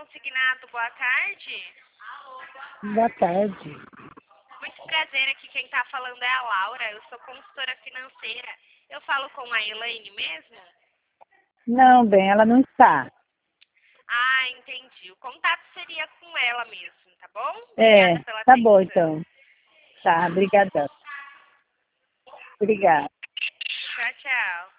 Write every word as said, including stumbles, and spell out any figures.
consignado, boa tarde. Boa tarde. Muito prazer, aqui quem está falando é a Laura, eu sou consultora financeira. Eu falo com a Elaine mesmo? Não, bem, ela não está. Ah, entendi. O contato seria com ela mesmo, tá bom? É, Obrigada pela tá bom atenção. então. Tá, obrigada. Obrigada. Tchau, tchau.